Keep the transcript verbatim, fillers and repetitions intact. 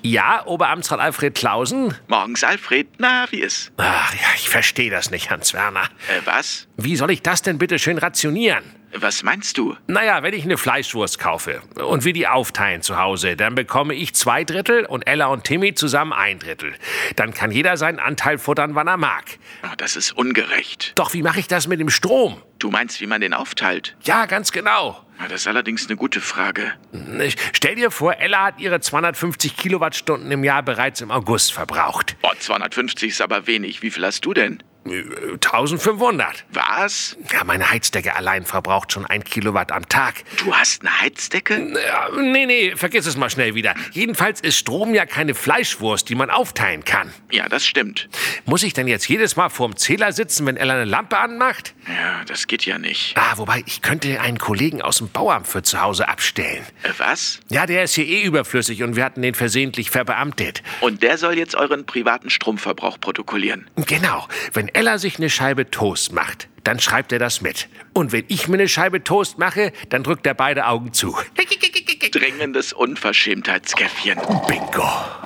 Ja, Oberamtsrat Alfred Clausen? Morgens, Alfred. Na, wie ist? Ach ja, ich verstehe das nicht, Hans Werner. Äh, was? Wie soll ich das denn bitte schön rationieren? Was meinst du? Naja, wenn ich eine Fleischwurst kaufe und wir die aufteilen zu Hause, dann bekomme ich zwei Drittel und Ella und Timmy zusammen ein Drittel. Dann kann jeder seinen Anteil futtern, wann er mag. Oh, das ist ungerecht. Doch wie mache ich das mit dem Strom? Du meinst, wie man den aufteilt? Ja, ganz genau. Na, das ist allerdings eine gute Frage. Stell dir vor, Ella hat ihre zweihundertfünfzig Kilowattstunden im Jahr bereits im August verbraucht. Oh, zweihundertfünfzig ist aber wenig. Wie viel hast du denn? eintausendfünfhundert. Was? Ja, meine Heizdecke allein verbraucht schon ein Kilowatt am Tag. Du hast eine Heizdecke? Ja, nee, nee, vergiss es mal schnell wieder. Jedenfalls ist Strom ja keine Fleischwurst, die man aufteilen kann. Ja, das stimmt. Muss ich denn jetzt jedes Mal vorm Zähler sitzen, wenn Ella eine Lampe anmacht? Ja, das geht ja nicht. Ah, wobei, ich könnte einen Kollegen aus dem Bauamt für zu Hause abstellen. Äh, was? Ja, der ist hier eh überflüssig und wir hatten den versehentlich verbeamtet. Und der soll jetzt euren privaten Stromverbrauch protokollieren? Genau. Wenn Ella sich eine Scheibe Toast macht, dann schreibt er das mit. Und wenn ich mir eine Scheibe Toast mache, dann drückt er beide Augen zu. Dringendes Unverschämtheitskäffchen. Bingo.